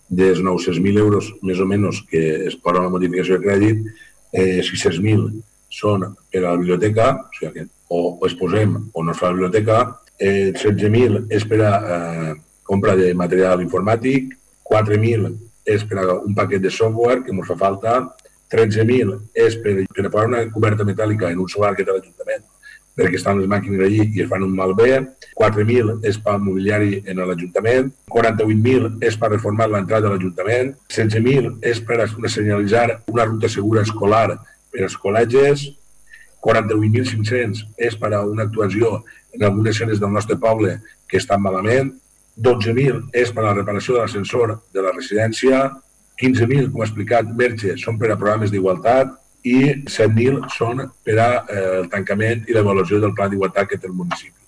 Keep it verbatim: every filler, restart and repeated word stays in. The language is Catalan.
dels nou-cents mil euros més o menys que es posa la modificació de crèdit, eh, sis-cents mil són per a la biblioteca, o sigui que o, o es posem o no es fa la biblioteca, eh, setze mil és per a eh, compra de material informàtic, quatre mil és per a un paquet de software que ens fa falta, tretze mil és per, per a posar una coberta metàl·lica en un solar que té l'Ajuntament, perquè estan les màquines allí i es fan un malbé, quatre mil és per mobiliari en l'Ajuntament, quaranta-vuit mil és per reformar l'entrada de l'Ajuntament, setze mil és per a senyalitzar una ruta segura escolar per als col·legis, quaranta-vuit mil cinc-cents és per a una actuació en algunes escenes del nostre poble que estan malament, dotze mil és per a la reparació de l'ascensor de la residència, quinze mil, com ha explicat Merche, són per a programes d'igualtat i set mil són per al tancament i l'avaluació del pla d'igualtat que té el municipi.